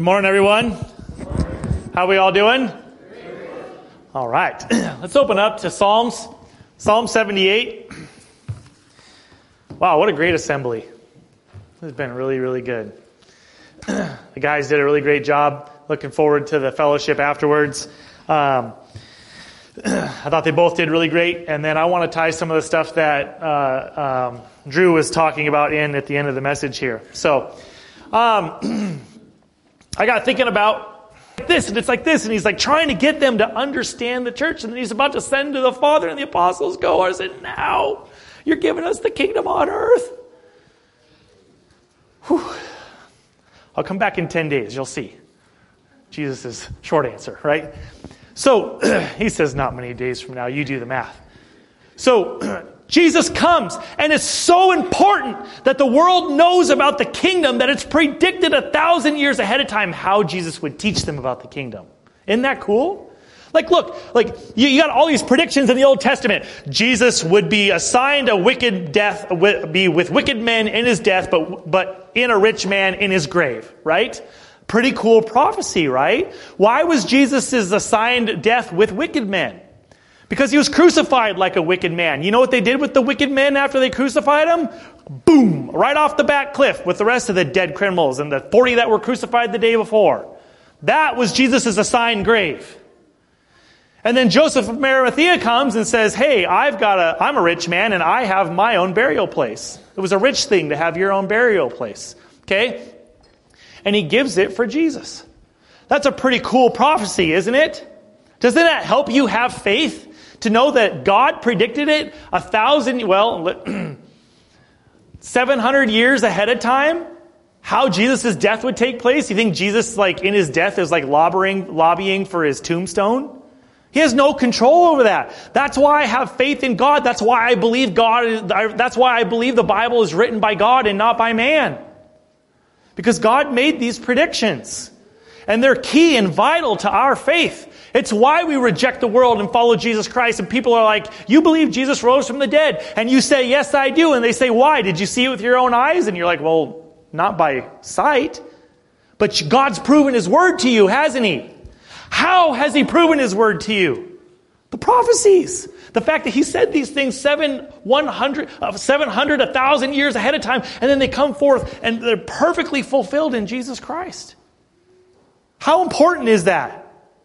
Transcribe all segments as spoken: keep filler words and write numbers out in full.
Good morning, everyone. How are we all doing? All right. Let's open up to Psalms. Psalm seventy-eight. Wow, what a great assembly. This has been really, really good. The guys did a really great job. Looking forward to the fellowship afterwards. Um, I thought they both did really great. And then I want to tie some of the stuff that uh, um, Drew was talking about in at the end of the message here. So, um, I got thinking about this, and it's like this, and he's like trying to get them to understand the church, and then he's about to send to the Father, and the apostles go, I said, now you're giving us the kingdom on earth. Whew. I'll come back in ten days, you'll see. Jesus' short answer, right? So, he says, not many days from now, you do the math. So, Jesus comes, and it's so important that the world knows about the kingdom that it's predicted a thousand years ahead of time how Jesus would teach them about the kingdom. Isn't that cool? Like, look, like you, you got all these predictions in the Old Testament. Jesus would be assigned a wicked death, be with wicked men in his death, but but in a rich man in his grave, right? Pretty cool prophecy, right? Why was Jesus' assigned death with wicked men? Because he was crucified like a wicked man. You know what they did with the wicked men after they crucified him? Boom! Right off the back cliff with the rest of the dead criminals and the forty that were crucified the day before. That was Jesus' assigned grave. And then Joseph of Arimathea comes and says, hey, I've got a, I'm a rich man and I have my own burial place. It was a rich thing to have your own burial place. Okay? And he gives it for Jesus. That's a pretty cool prophecy, isn't it? Doesn't that help you have faith? To know that God predicted it a thousand, well, seven hundred years ahead of time, how Jesus' death would take place. You think Jesus, like, in his death is like lobbying, lobbying for his tombstone? He has no control over that. That's why I have faith in God. That's why I believe God, that's why I believe the Bible is written by God and not by man. Because God made these predictions. And they're key and vital to our faith. It's why we reject the world and follow Jesus Christ. And people are like, you believe Jesus rose from the dead. And you say, yes, I do. And they say, why? Did you see it with your own eyes? And you're like, well, not by sight. But God's proven his word to you, hasn't he? How has he proven his word to you? The prophecies. The fact that he said these things seven, one hundred, uh, seven hundred, a thousand years ahead of time. And then they come forth and they're perfectly fulfilled in Jesus Christ. How important is that?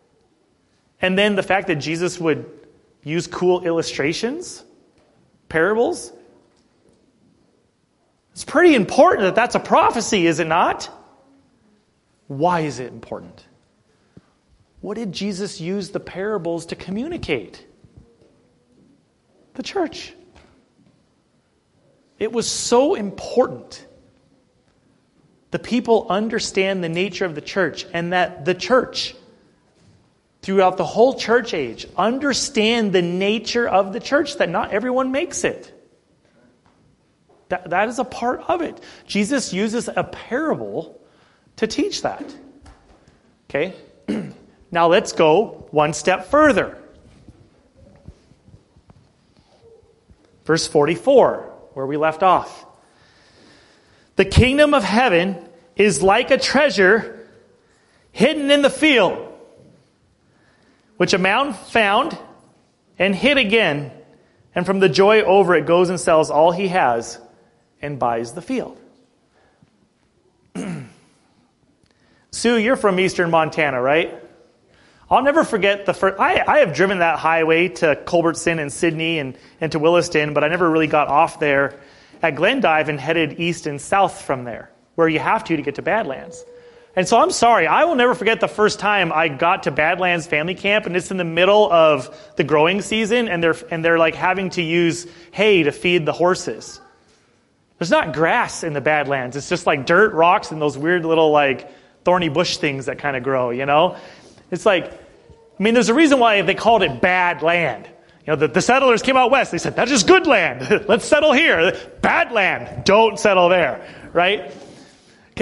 And then the fact that Jesus would use cool illustrations, parables. It's pretty important that that's a prophecy, is it not? Why is it important? What did Jesus use the parables to communicate? The church. It was so important. The people understand the nature of the church and that the church, throughout the whole church age, understand the nature of the church, that not everyone makes it. That, that is a part of it. Jesus uses a parable to teach that. Okay? Now let's go one step further. Verse forty-four, where we left off. The kingdom of heaven is like a treasure hidden in the field, which a man found and hid again, and from the joy over it goes and sells all he has and buys the field. Sue, you're from eastern Montana, right? I'll never forget the first... I, I have driven that highway to Culbertson and Sydney and, and to Williston, but I never really got off there at Glendive and headed east and south from there, where you have to to get to Badlands. And so I'm sorry, I will never forget the first time I got to Badlands Family Camp, and it's in the middle of the growing season, and they're and they're like having to use hay to feed the horses. There's not grass in the Badlands. It's just like dirt, rocks, and those weird little like thorny bush things that kind of grow, you know? It's like, I mean, there's a reason why they called it bad land. You know, the, the settlers came out west. They said, that is good land. Let's settle here. Bad land. Don't settle there, right? Okay?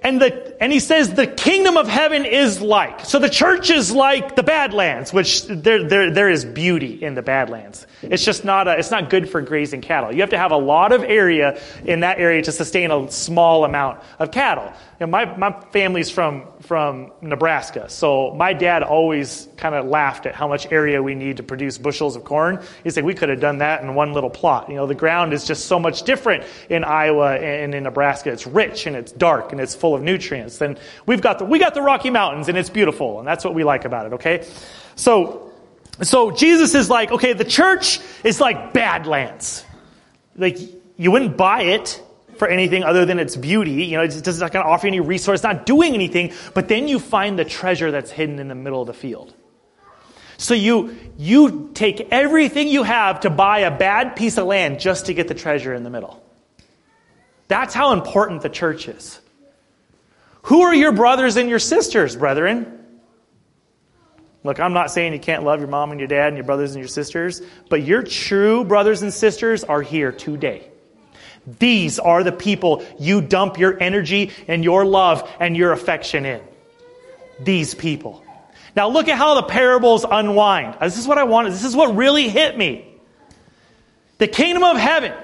and the and he says the kingdom of heaven is like. So the church is like the Badlands, which there there there is beauty in the Badlands. It's just not a, it's not good for grazing cattle. You have to have a lot of area in that area to sustain a small amount of cattle. And my my family's from from Nebraska, so my dad always kind of laughed at how much area we need to produce bushels of corn. He said we could have done that in one little plot. You know, the ground is just so much different in Iowa and in Nebraska. It's rich and it's dark and it's full of nutrients. And we've got the we got the Rocky Mountains and it's beautiful, and that's what we like about it. Okay, so. So Jesus is like, okay, the church is like Badlands. Like, you wouldn't buy it for anything other than its beauty. You know, it's just not going to offer you any resource, it's not doing anything. But then you find the treasure that's hidden in the middle of the field. So you you take everything you have to buy a bad piece of land just to get the treasure in the middle. That's how important the church is. Who are your brothers and your sisters, brethren? Look, I'm not saying you can't love your mom and your dad and your brothers and your sisters, but your true brothers and sisters are here today. These are the people you dump your energy and your love and your affection in. These people. Now look at how the parables unwind. This is what I wanted. This is what really hit me. The kingdom of heaven.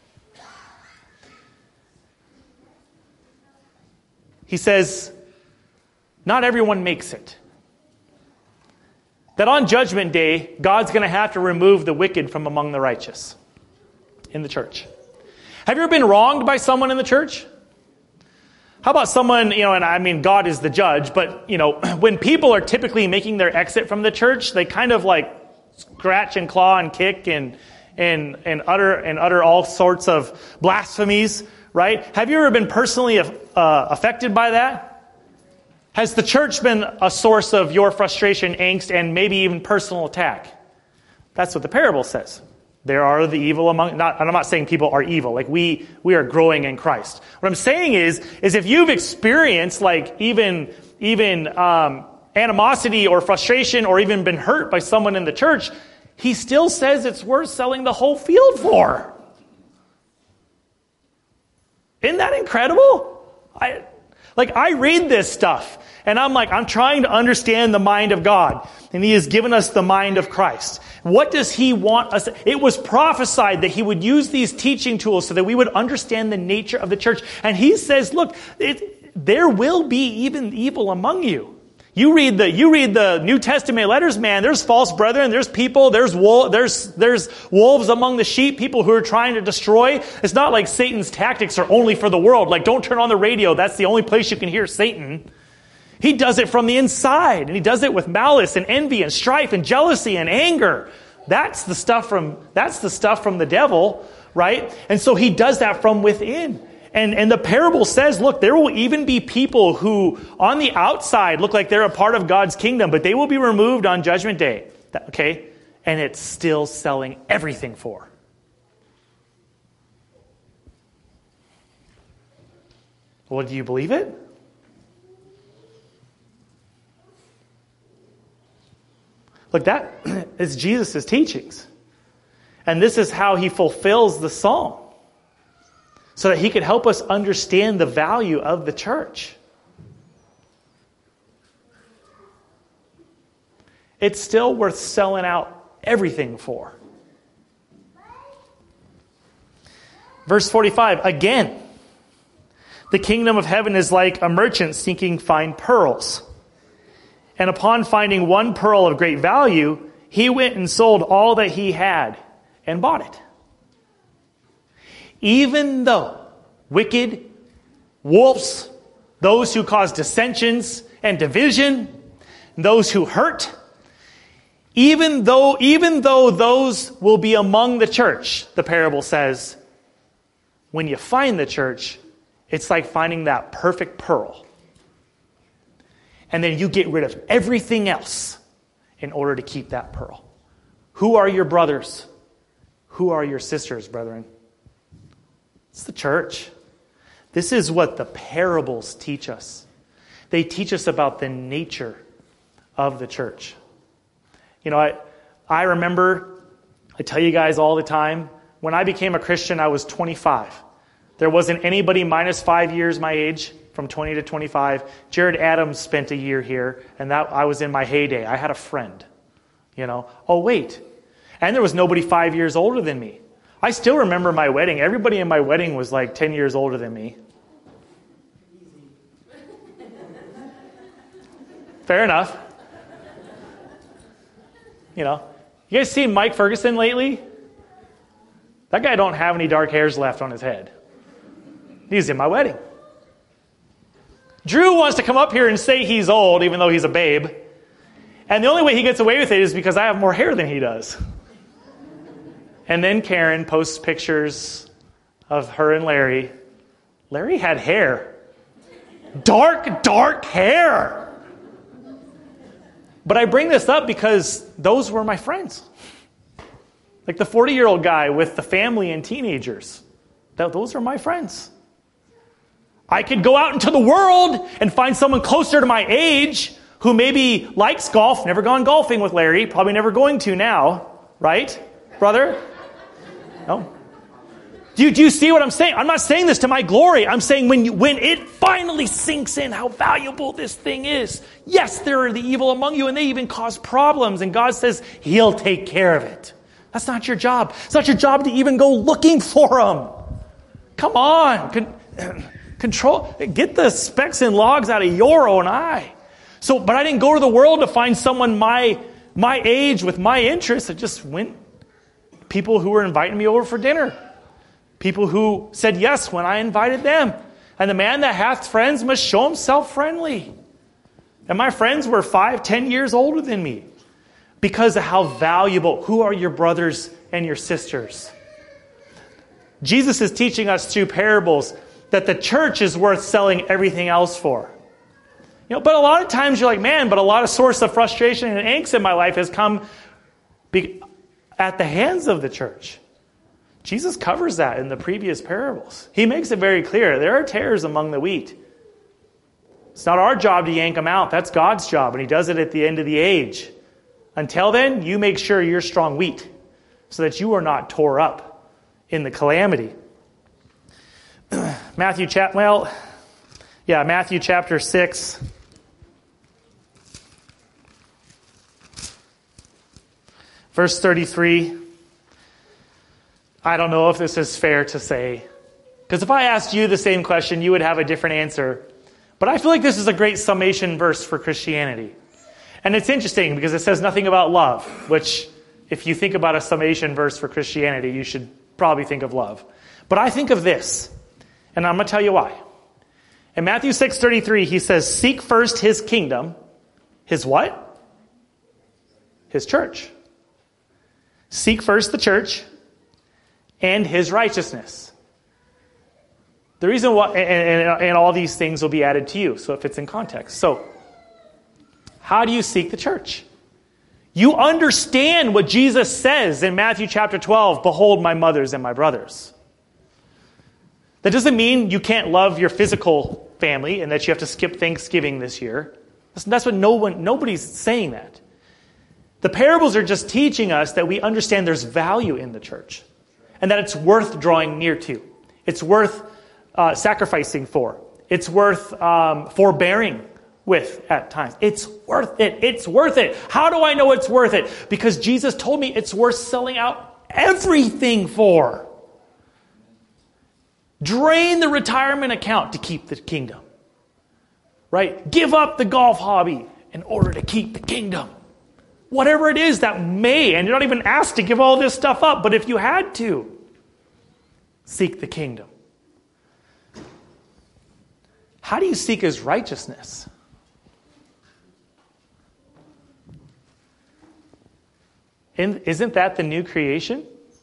He says, not everyone makes it. That on Judgment Day, God's going to have to remove the wicked from among the righteous in the church. Have you ever been wronged by someone in the church? How about someone, you know, and I mean, God is the judge, but, you know, when people are typically making their exit from the church, they kind of like scratch and claw and kick and and and utter and utter all sorts of blasphemies, right? Have you ever been personally uh, affected by that? Has the church been a source of your frustration, angst, and maybe even personal attack? That's what the parable says. There are the evil among, not, and I'm not saying people are evil, like we we are growing in Christ. What I'm saying is, is if you've experienced like even, even um, animosity or frustration or even been hurt by someone in the church, he still says it's worth selling the whole field for. Isn't that incredible? I, like I read this stuff. And I'm like, I'm trying to understand the mind of God. And he has given us the mind of Christ. What does he want us? It was prophesied that he would use these teaching tools so that we would understand the nature of the church. And he says, look, it, there will be even evil among you. You read the you read the New Testament letters, man, there's false brethren, there's people, there's wolf, there's there's wolves among the sheep, people who are trying to destroy. It's not like Satan's tactics are only for the world. Like, don't turn on the radio. That's the only place you can hear Satan. He does it from the inside, and he does it with malice and envy and strife and jealousy and anger. That's the stuff from that's the stuff from the devil, right? And so he does that from within. And and the parable says, look, there will even be people who on the outside look like they're a part of God's kingdom, but they will be removed on Judgment Day. Okay? And it's still selling everything for. Well, do you believe it? Look, that is Jesus' teachings. And this is how he fulfills the psalm. So that he could help us understand the value of the church. It's still worth selling out everything for. Verse forty-five, again, the kingdom of heaven is like a merchant seeking fine pearls. And upon finding one pearl of great value, he went and sold all that he had and bought it. Even though wicked, wolves, those who cause dissensions and division, those who hurt, even though, even though those will be among the church, the parable says, when you find the church, it's like finding that perfect pearl. And then you get rid of everything else in order to keep that pearl. Who are your brothers? Who are your sisters, brethren? It's the church. This is what the parables teach us. They teach us about the nature of the church. You know, I, I remember, I tell you guys all the time, when I became a Christian, I was twenty-five. There wasn't anybody minus five years my age from twenty to twenty-five. Jared Adams spent a year here, and that I was in my heyday. I had a friend, you know. Oh, wait. And there was nobody five years older than me. I still remember my wedding. Everybody in my wedding was like ten years older than me. Fair enough. You know, you guys seen Mike Ferguson lately? That guy don't have any dark hairs left on his head. He's in my wedding. Drew wants to come up here and say he's old, even though he's a babe. And the only way he gets away with it is because I have more hair than he does. And then Karen posts pictures of her and Larry. Larry had hair. Dark, dark hair. But I bring this up because those were my friends. Like the forty-year-old guy with the family and teenagers. Those are my friends. I could go out into the world and find someone closer to my age who maybe likes golf, never gone golfing with Larry, probably never going to now, right, brother? No? Do you, do you see what I'm saying? I'm not saying this to my glory. I'm saying when you, when it finally sinks in how valuable this thing is. Yes, there are the evil among you, and they even cause problems, and God says He'll take care of it. That's not your job. It's not your job to even go looking for them. Come on. Con- control. Get the specks and logs out of your own eye. So, but I didn't go to the world to find someone my my age with my interests. I just went. People who were inviting me over for dinner. People who said yes when I invited them. And the man that hath friends must show himself friendly. And my friends were five, ten years older than me. Because of how valuable. Who are your brothers and your sisters? Jesus is teaching us through parables that the church is worth selling everything else for. You know, but a lot of times you're like, man, but a lot of source of frustration and angst in my life has come be- at the hands of the church. Jesus covers that in the previous parables. He makes it very clear. There are tares among the wheat. It's not our job to yank them out. That's God's job, and He does it at the end of the age. Until then, you make sure you're strong wheat so that you are not tore up in the calamity. Matthew chap well, yeah, Matthew chapter six. Verse thirty-three. I don't know if this is fair to say. Because if I asked you the same question, you would have a different answer. But I feel like this is a great summation verse for Christianity. And it's interesting because it says nothing about love, which if you think about a summation verse for Christianity, you should probably think of love. But I think of this, and I'm going to tell you why. In Matthew six thirty-three, He says, seek first His kingdom. His what? His church. Seek first the church and His righteousness. The reason why, and, and, and all these things will be added to you, so it fits in context. So, how do you seek the church? You understand what Jesus says in Matthew chapter twelve, behold my mothers and my brothers. That doesn't mean you can't love your physical family and that you have to skip Thanksgiving this year. That's, that's what no one, nobody's saying that. The parables are just teaching us that we understand there's value in the church and that it's worth drawing near to. It's worth uh, sacrificing for. It's worth um, forbearing with at times. It's worth it. It's worth it. How do I know it's worth it? Because Jesus told me it's worth selling out everything for. Drain the retirement account to keep the kingdom. Right? Give up the golf hobby in order to keep the kingdom. Whatever it is that may, and you're not even asked to give all this stuff up, but if you had to, seek the kingdom. How do you seek His righteousness? And isn't that the new creation?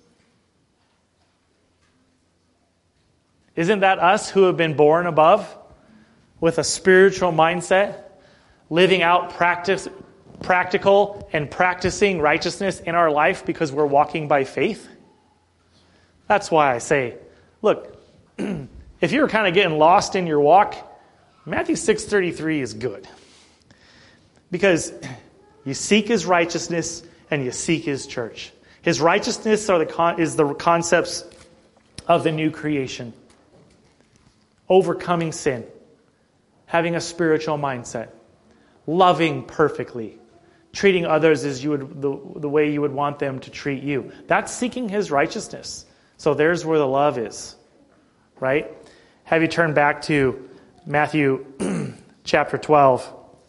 Isn't that us who have been born above with a spiritual mindset, living out practice, practical and practicing righteousness in our life because we're walking by faith? That's why I say, look, if you're kind of getting lost in your walk, Matthew six thirty-three is good. Because you seek His righteousness and you seek His church. His righteousness are the con- is the concepts of the new creation. Overcoming sin. having a spiritual mindset, loving perfectly, treating others as you would the, the way you would want them to treat you. That's seeking his righteousness. So there's where the love is, right? Have you turn back to Matthew chapter twelve.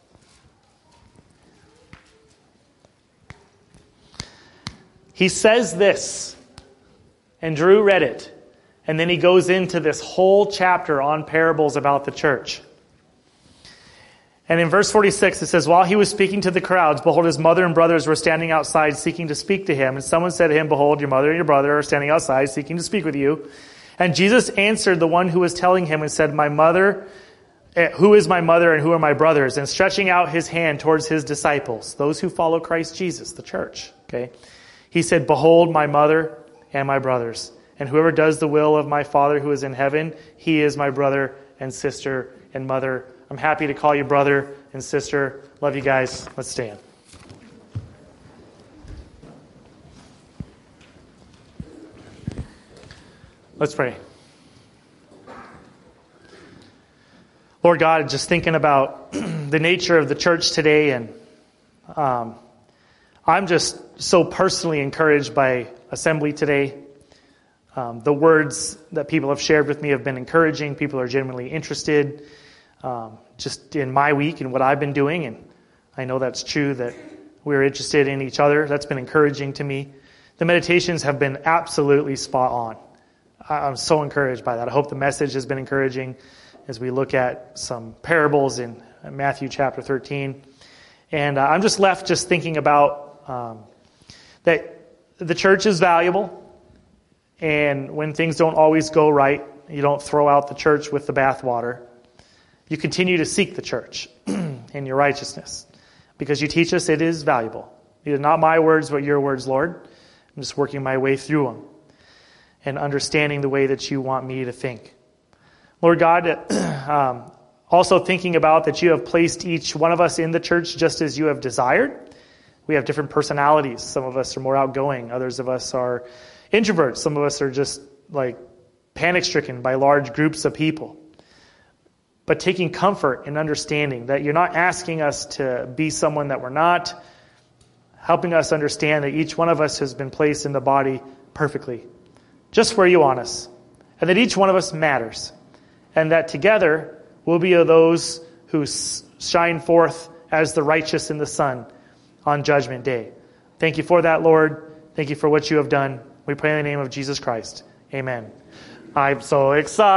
He says this, and Drew read it, and then he goes into this whole chapter on parables about the church. And in verse forty-six, it says, while he was speaking to the crowds, behold, his mother and brothers were standing outside seeking to speak to him. And someone said to him, behold, your mother and your brother are standing outside seeking to speak with you. And Jesus answered the one who was telling him and said, my mother, who is my mother and who are my brothers? And stretching out his hand towards his disciples, those who follow Christ Jesus, the church, okay? He said, behold, my mother and my brothers. And whoever does the will of my Father who is in heaven, he is my brother and sister and mother. I'm happy to call you brother and sister. Love you guys. Let's stand. Let's pray. Lord God, just thinking about the nature of the church today, and um, I'm just so personally encouraged by Assembly today. Um, the words that people have shared with me have been encouraging. People are genuinely interested um, just in my week and what I've been doing. And I know that's true, that we're interested in each other. That's been encouraging to me. The meditations have been absolutely spot on. I'm so encouraged by that. I hope the message has been encouraging as we look at some parables in Matthew chapter thirteen. And uh, I'm just left just thinking about um, that the church is valuable. And when things don't always go right, you don't throw out the church with the bathwater. You continue to seek the church in your righteousness, because you teach us it is valuable. These are not my words, but your words, Lord. I'm just working my way through them and understanding the way that you want me to think. Lord God, um, also thinking about that you have placed each one of us in the church just as you have desired. We have different personalities. Some of us are more outgoing. Others of us are introverts. Some of us are just like panic-stricken by large groups of people. But taking comfort in understanding that you're not asking us to be someone that we're not, helping us understand that each one of us has been placed in the body perfectly, just where you want us, and that each one of us matters, and that together we'll be those who shine forth as the righteous in the sun on Judgment Day. Thank you for that, Lord. Thank you for what you have done. We pray in the name of Jesus Christ. Amen. I'm so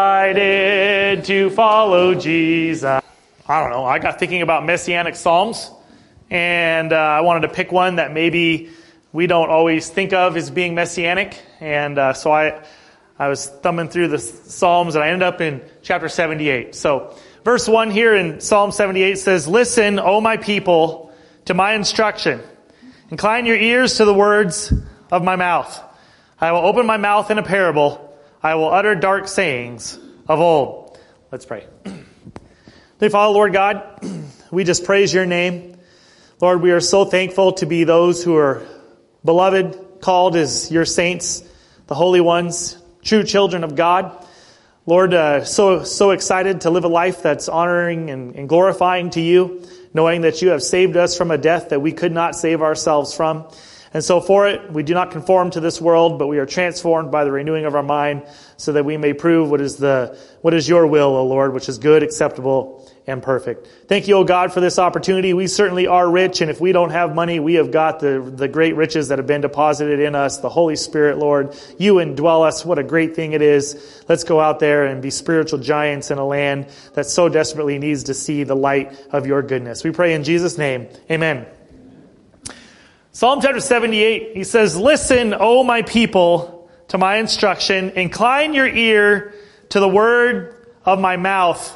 excited to follow Jesus. I don't know. I got thinking about Messianic Psalms, and uh, I wanted to pick one that maybe we don't always think of as being Messianic. And uh, so I, I was thumbing through the Psalms, and I ended up in chapter seventy-eight. So verse one here in Psalm seventy-eight says, listen, O my people, to my instruction. Incline your ears to the words of my mouth. I will open my mouth in a parable. I will utter dark sayings of old. Let's pray. Dear Father, Lord God, we just praise your name. Lord, we are so thankful to be those who are beloved, called as your saints, the holy ones, true children of God. Lord, uh, so so excited to live a life that's honoring and, and glorifying to you, knowing that you have saved us from a death that we could not save ourselves from. And so for it, we do not conform to this world, but we are transformed by the renewing of our mind, so that we may prove what is the what is your will, O Lord, which is good, acceptable, and perfect. Thank you, O God, for this opportunity. We certainly are rich, and if we don't have money, we have got the, the great riches that have been deposited in us, the Holy Spirit, Lord. You indwell us. What a great thing it is. Let's go out there and be spiritual giants in a land that so desperately needs to see the light of your goodness. We pray in Jesus' name. Amen. Psalm chapter seventy-eight, he says, listen, O my people, to my instruction. Incline your ear to the word of my mouth.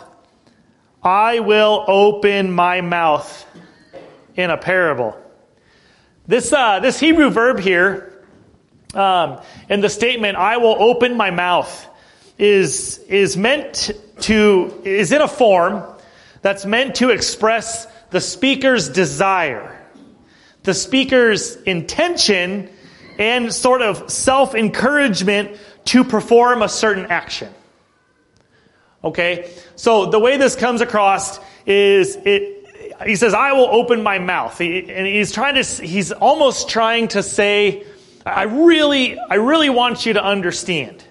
I will open my mouth in a parable. This uh, this Hebrew verb here, um, in the statement, I will open my mouth, is is meant to, is in a form that's meant to express the speaker's desire, the speaker's intention, and sort of self-encouragement to perform a certain action. Okay? So the way this comes across is it, he says, I will open my mouth. He, and he's trying to, he's almost trying to say, I really, I really want you to understand,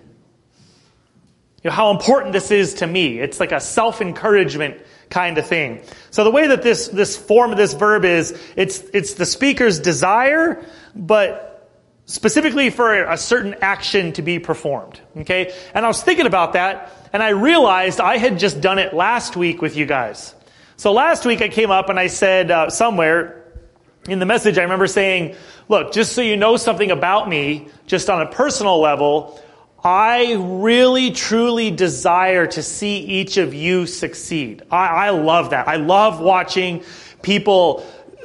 you know, how important this is to me. It's like a self-encouragement kind of thing. So the way that this, this form of this verb is, it's, it's the speaker's desire, but specifically for a certain action to be performed. Okay? And I was thinking about that, and I realized I had just done it last week with you guys. So last week I came up and I said uh, somewhere in the message, I remember saying, look, just so you know something about me, just on a personal level, I really, truly desire to see each of you succeed. I, I love that. I love watching people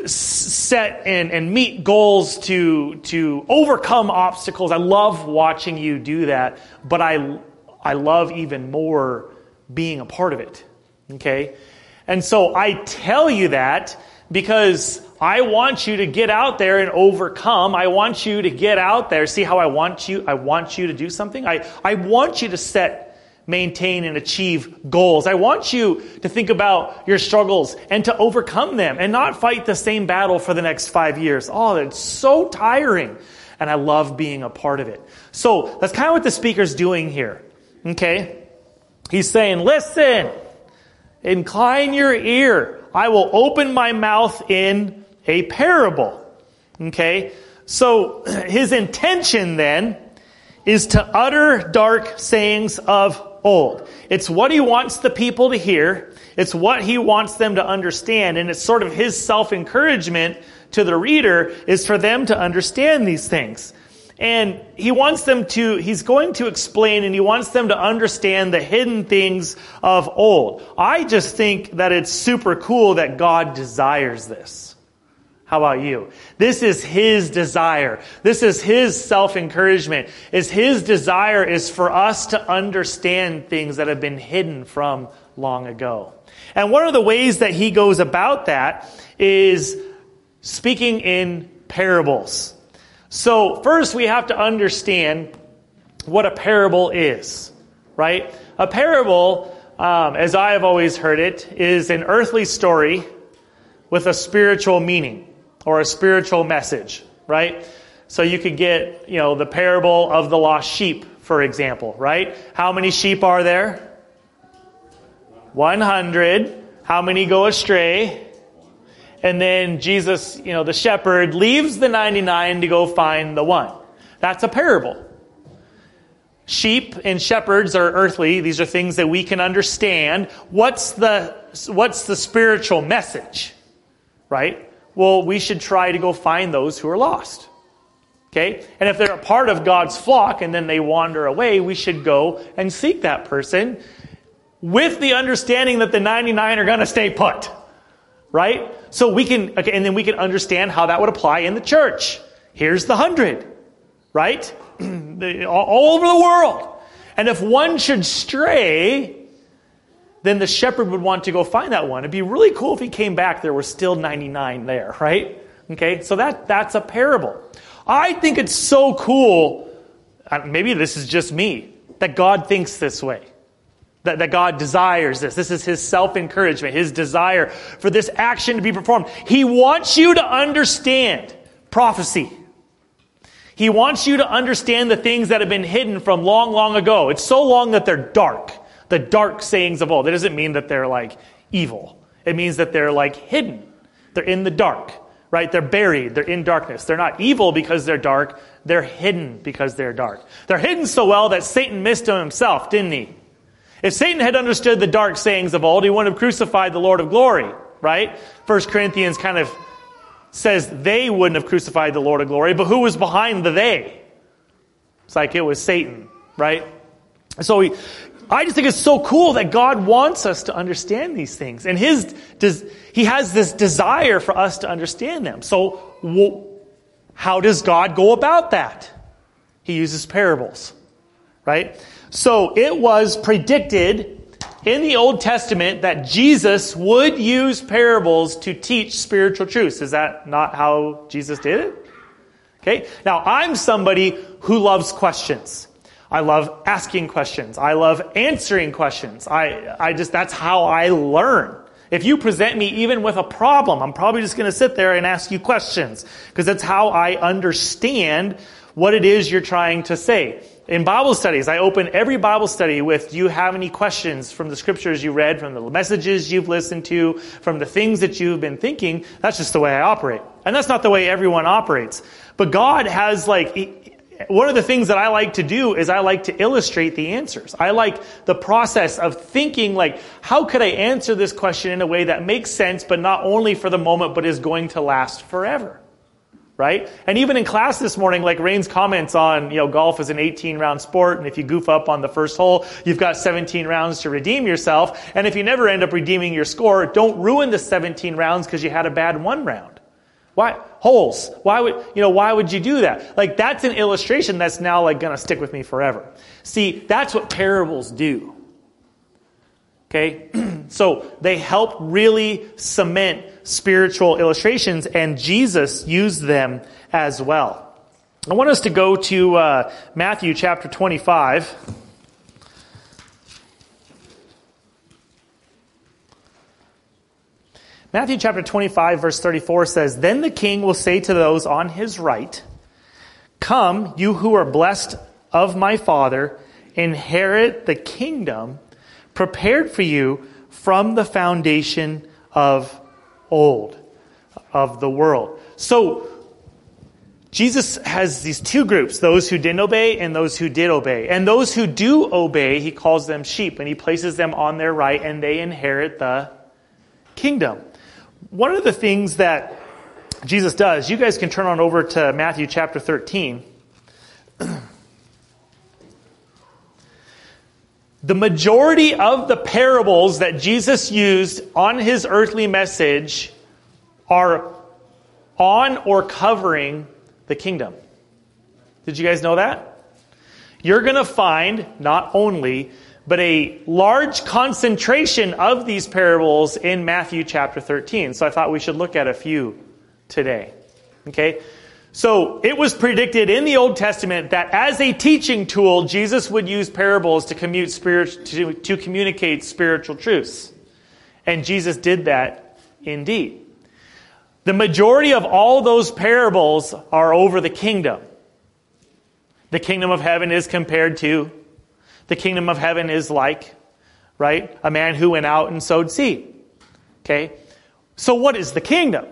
set and, and meet goals to, to overcome obstacles. I love watching you do that, but I, I love even more being a part of it. Okay? And so I tell you that because I want you to get out there and overcome. I want you to get out there. See how I want you? I want you to do something. I, I want you to set, maintain, and achieve goals. I want you to think about your struggles and to overcome them and not fight the same battle for the next five years. Oh, that's so tiring. And I love being a part of it. So that's kind of what the speaker's doing here. Okay? He's saying, listen, incline your ear. I will open my mouth in a parable. Okay? So his intention then is to utter dark sayings of old. It's what he wants the people to hear. It's what he wants them to understand. And it's sort of his self-encouragement to the reader is for them to understand these things. And he wants them to, he's going to explain and he wants them to understand the hidden things of old. I just think that it's super cool that God desires this. How about you? This is his desire. This is his self-encouragement. Is his desire is for us to understand things that have been hidden from long ago. And one of the ways that he goes about that is speaking in parables. So first we have to understand what a parable is, right? A parable, um, as I have always heard it, is an earthly story with a spiritual meaning or a spiritual message, right? So you could get, you know, the parable of the lost sheep, for example, right? How many sheep are there? one hundred. How many go astray? And then Jesus, you know, the shepherd leaves the ninety-nine to go find the one. That's a parable. Sheep and shepherds are earthly. These are things that we can understand. What's the, what's the spiritual message? Right? Well, we should try to go find those who are lost. Okay? And if they're a part of God's flock and then they wander away, we should go and seek that person with the understanding that the ninety-nine are going to stay put. Right? So we can, okay, and then we can understand how that would apply in the church. Here's the hundred. Right? All over the world. And if one should stray, then the shepherd would want to go find that one. It'd be really cool if he came back, there were still ninety-nine there, right? Okay, so that that's a parable. I think it's so cool, maybe this is just me, that God thinks this way. That, that God desires this. This is his self-encouragement, his desire for this action to be performed. He wants you to understand prophecy. He wants you to understand the things that have been hidden from long, long ago. It's so long that they're dark. The dark sayings of old. It doesn't mean that they're like evil. It means that they're like hidden. They're in the dark, right? They're buried. They're in darkness. They're not evil because they're dark. They're hidden because they're dark. They're hidden so well that Satan missed them himself, didn't he? If Satan had understood the dark sayings of old, he wouldn't have crucified the Lord of glory, right? First Corinthians kind of says they wouldn't have crucified the Lord of glory, but who was behind the they? It's like it was Satan, right? So we, I just think it's so cool that God wants us to understand these things. And his, does, he has this desire for us to understand them. So well, how does God go about that? He uses parables, right? So it was predicted in the Old Testament that Jesus would use parables to teach spiritual truths. Is that not how Jesus did it? Okay. Now, I'm somebody who loves questions. I love asking questions. I love answering questions. I, I just, that's how I learn. If you present me even with a problem, I'm probably just going to sit there and ask you questions, because that's how I understand what it is you're trying to say. In Bible studies, I open every Bible study with, do you have any questions from the scriptures you read, from the messages you've listened to, from the things that you've been thinking? That's just the way I operate. And that's not the way everyone operates. But God has like, one of the things that I like to do is I like to illustrate the answers. I like the process of thinking like, how could I answer this question in a way that makes sense, but not only for the moment, but is going to last forever? Right? And even in class this morning, like Rain's comments on, you know, golf is an eighteen round sport, and if you goof up on the first hole, you've got seventeen rounds to redeem yourself. And if you never end up redeeming your score, don't ruin the seventeen rounds because you had a bad one round. Why? Holes. Why would, you know, why would you do that? Like, that's an illustration that's now like going to stick with me forever. See, that's what parables do. Okay? So they help really cement spiritual illustrations, and Jesus used them as well. I want us to go to uh, Matthew chapter twenty-five. Matthew chapter twenty-five, verse thirty-four says, "Then the king will say to those on his right, 'Come, you who are blessed of my Father, inherit the kingdom prepared for you from the foundation of old, of the world.'" So, Jesus has these two groups, those who didn't obey and those who did obey. And those who do obey, he calls them sheep, and he places them on their right, and they inherit the kingdom. One of the things that Jesus does, you guys can turn on over to Matthew chapter thirteen. The majority of the parables that Jesus used on his earthly message are on or covering the kingdom. Did you guys know that? You're going to find not only, but a large concentration of these parables in Matthew chapter thirteen. So I thought we should look at a few today. Okay? So it was predicted in the Old Testament that as a teaching tool, Jesus would use parables to, commute spirit, to, to communicate spiritual truths. And Jesus did that indeed. The majority of all those parables are over the kingdom. The kingdom of heaven is compared to, the kingdom of heaven is like, right, a man who went out and sowed seed. Okay? So what is the kingdom?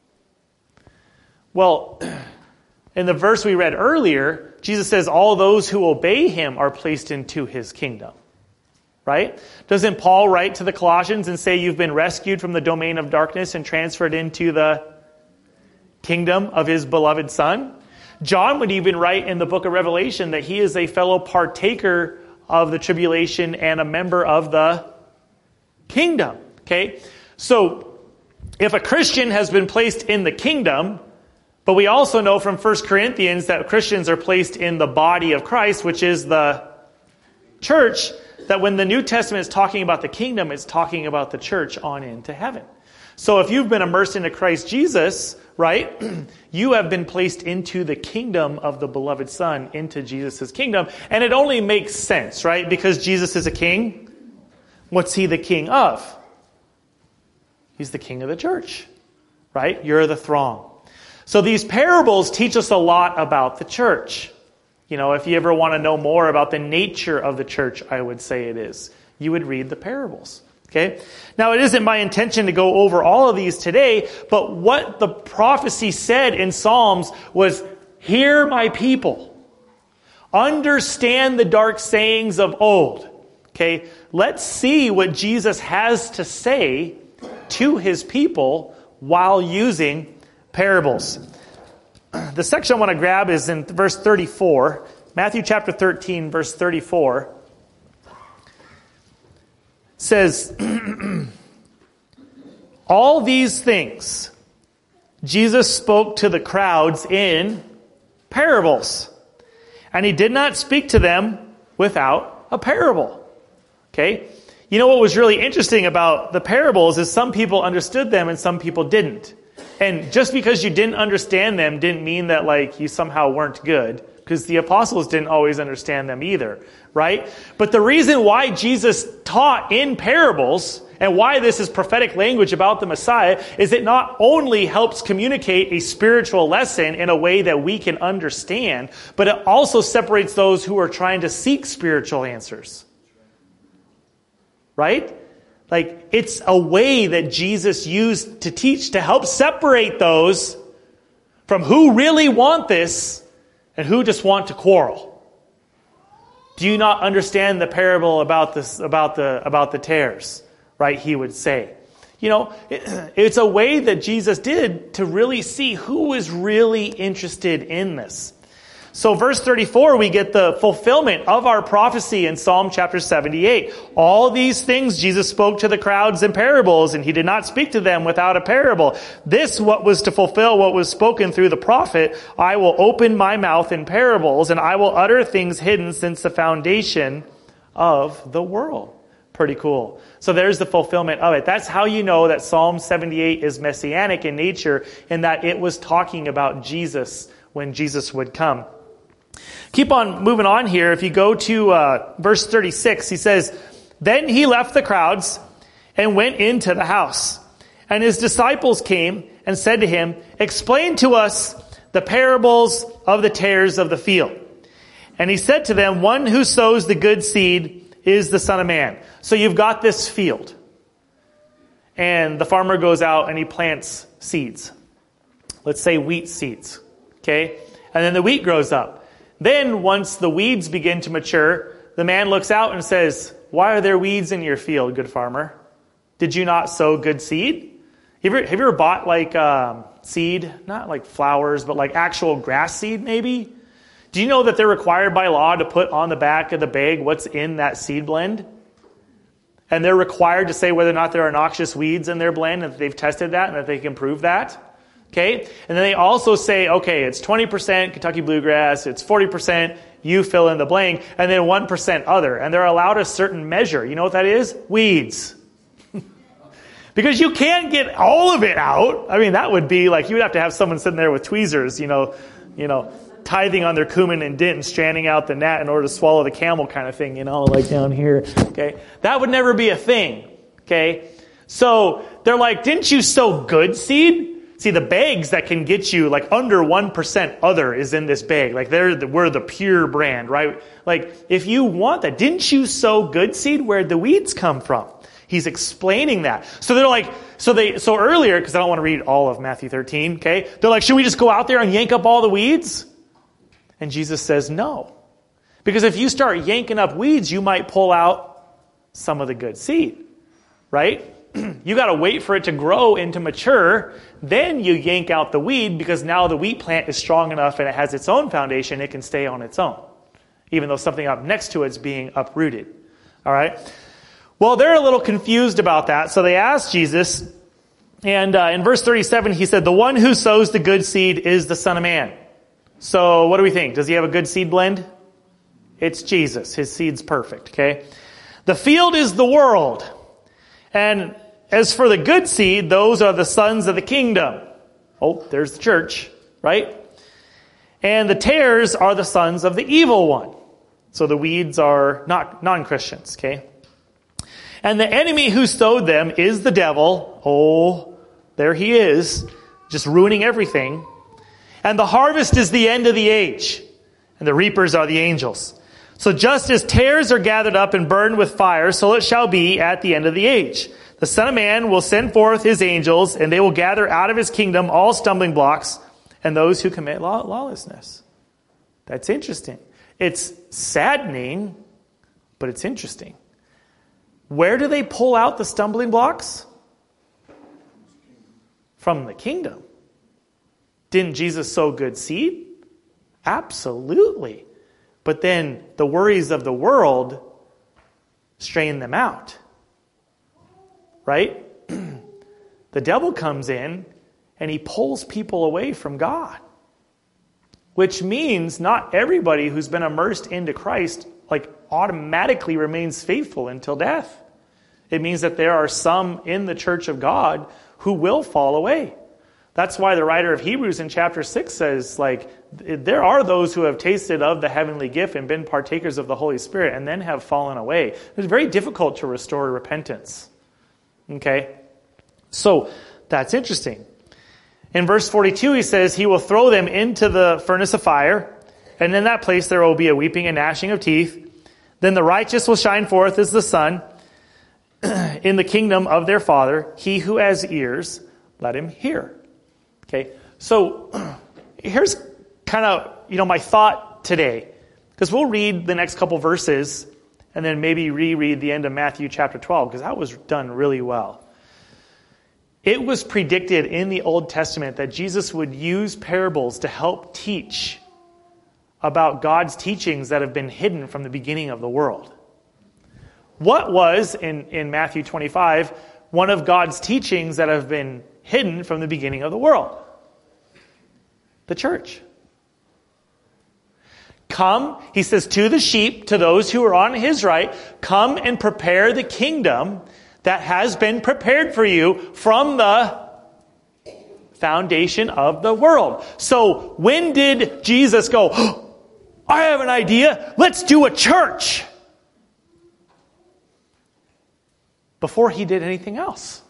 Well, in the verse we read earlier, Jesus says all those who obey him are placed into his kingdom. Right? Doesn't Paul write to the Colossians and say you've been rescued from the domain of darkness and transferred into the kingdom of his beloved Son? John would even write in the book of Revelation that he is a fellow partaker of the tribulation and a member of the kingdom. Okay? So, if a Christian has been placed in the kingdom, but we also know from First Corinthians that Christians are placed in the body of Christ, which is the church, that when the New Testament is talking about the kingdom, it's talking about the church on into heaven. So if you've been immersed into Christ Jesus, right, you have been placed into the kingdom of the beloved Son, into Jesus' kingdom. And it only makes sense, right? Because Jesus is a king. What's he the king of? He's the king of the church, right? You're the throng. So these parables teach us a lot about the church. You know, if you ever want to know more about the nature of the church, I would say it is. You would read the parables. Okay? Now, it isn't my intention to go over all of these today, but what the prophecy said in Psalms was, "Hear my people. Understand the dark sayings of old." Okay? Let's see what Jesus has to say to his people while using parables. The section I want to grab is in verse thirty-four. Matthew chapter thirteen, verse thirty-four. Says, all these things Jesus spoke to the crowds in parables. And he did not speak to them without a parable. Okay? You know what was really interesting about the parables is some people understood them and some people didn't. And just because you didn't understand them didn't mean that like you somehow weren't good. because the apostles didn't always understand them either, right? But the reason why Jesus taught in parables and why this is prophetic language about the Messiah is it not only helps communicate a spiritual lesson in a way that we can understand, but it also separates those who are trying to seek spiritual answers. Right? Like, it's a way that Jesus used to teach to help separate those from who really want this and who just want to quarrel. Do you not understand the parable about this, about the, about the tares? Right, he would say. You know, it, it's a way that Jesus did to really see who is really interested in this. So verse thirty-four, we get the fulfillment of our prophecy in Psalm chapter seventy-eight. All these things Jesus spoke to the crowds in parables, and he did not speak to them without a parable. This what was to fulfill what was spoken through the prophet. I will open my mouth in parables, and I will utter things hidden since the foundation of the world. Pretty cool. So there's the fulfillment of it. That's how you know that Psalm seventy-eight is messianic in nature, in that it was talking about Jesus when Jesus would come. Keep on moving on here. If you go to uh, verse thirty-six, he says, Then he left the crowds and went into the house. And his disciples came and said to him, Explain to us the parables of the tares of the field. And he said to them, One who sows the good seed is the Son of Man. So you've got this field. And the farmer goes out and he plants seeds. Let's say wheat seeds. Okay? And then the wheat grows up. Then once the weeds begin to mature, the man looks out and says, Why are there weeds in your field, good farmer? Did you not sow good seed? Have you ever, have you ever bought like um, seed? Not like flowers, but like actual grass seed maybe? Do you know that they're required by law to put on the back of the bag what's in that seed blend? And they're required to say whether or not there are noxious weeds in their blend, and that they've tested that and that they can prove that. Okay? And then they also say, okay, it's twenty percent Kentucky bluegrass, it's forty percent, you fill in the blank, and then one percent other. And they're allowed a certain measure. You know what that is? Weeds. Because you can't get all of it out. I mean, that would be like, you would have to have someone sitting there with tweezers, you know, you know, tithing on their cumin and dint and stranding out the gnat in order to swallow the camel kind of thing, you know, like down here. Okay. That would never be a thing. Okay. So they're like, didn't you sow good seed? See, the bags that can get you like under one percent other is in this bag. Like they're the, we're the pure brand, right? Like if you want that, didn't you sow good seed? Where'd the weeds come from? He's explaining that. So they're like, so they, so earlier, because I don't want to read all of Matthew thirteen, okay? They're like, should we just go out there and yank up all the weeds? And Jesus says no. Because if you start yanking up weeds, you might pull out some of the good seed, right? You got to wait for it to grow and to mature. Then you yank out the weed, because now the wheat plant is strong enough and it has its own foundation. It can stay on its own, even though something up next to it is being uprooted. All right? Well, they're a little confused about that. So they asked Jesus, and uh, in verse thirty-seven, he said, the one who sows the good seed is the Son of Man. So what do we think? Does he have a good seed blend? It's Jesus. His seed's perfect, okay? The field is the world. And as for the good seed, those are the sons of the kingdom. Oh, there's the church, right? And the tares are the sons of the evil one. So the weeds are not non-Christians, okay? And the enemy who sowed them is the devil. Oh, there he is, just ruining everything. And the harvest is the end of the age, and the reapers are the angels. So just as tares are gathered up and burned with fire, so it shall be at the end of the age. The Son of Man will send forth his angels, and they will gather out of his kingdom all stumbling blocks and those who commit law- lawlessness. That's interesting. It's saddening, but it's interesting. Where do they pull out the stumbling blocks? From the kingdom. Didn't Jesus sow good seed? Absolutely. But then the worries of the world strain them out. Right? The devil comes in and he pulls people away from God. Which means not everybody who's been immersed into Christ like automatically remains faithful until death. It means that there are some in the church of God who will fall away. That's why the writer of Hebrews in chapter six says, like, there are those who have tasted of the heavenly gift and been partakers of the Holy Spirit and then have fallen away. It's very difficult to restore repentance. Okay? So, that's interesting. In verse forty-two, he says, he will throw them into the furnace of fire, and in that place there will be a weeping and gnashing of teeth. Then the righteous will shine forth as the sun in the kingdom of their Father. He who has ears, let him hear. Okay, so here's kind of, you know, my thought today. Because we'll read the next couple verses and then maybe reread the end of Matthew chapter twelve, because that was done really well. It was predicted in the Old Testament that Jesus would use parables to help teach about God's teachings that have been hidden from the beginning of the world. What was, in, in Matthew twenty-five, one of God's teachings that have been hidden from the beginning of the world? The church. Come, he says, to the sheep, to those who are on his right, come and prepare the kingdom that has been prepared for you from the foundation of the world. So when did Jesus go, oh, I have an idea, let's do a church? Before he did anything else.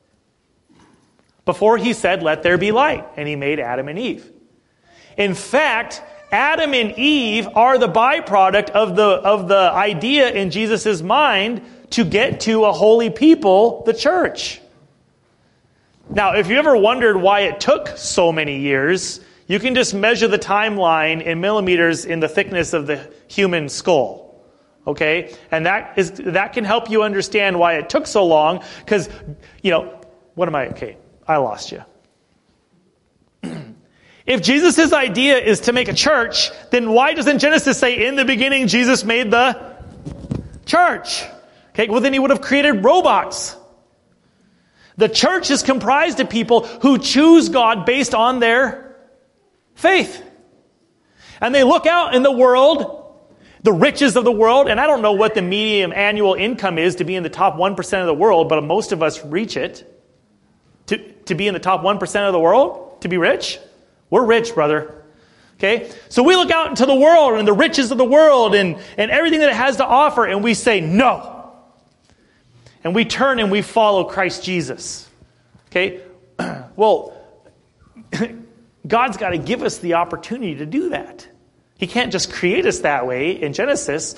Before he said, let there be light, and he made Adam and Eve. In fact, Adam and Eve are the byproduct of the, of the idea in Jesus' mind to get to a holy people, the church. Now, if you ever wondered why it took so many years, you can just measure the timeline in millimeters in the thickness of the human skull. Okay? And that is that can help you understand why it took so long, because, you know, what am I? Okay, I lost you. If Jesus' idea is to make a church, then why doesn't Genesis say, in the beginning Jesus made the church? Okay, well then he would have created robots. The church is comprised of people who choose God based on their faith. And they look out in the world, the riches of the world, and I don't know what the median annual income is to be in the top one percent of the world, but most of us reach it. To, to be in the top one percent of the world, to be rich. We're rich, brother. Okay? So we look out into the world and the riches of the world and, and everything that it has to offer, and we say no. And we turn and we follow Christ Jesus. Okay? Well, God's got to give us the opportunity to do that. He can't just create us that way in Genesis.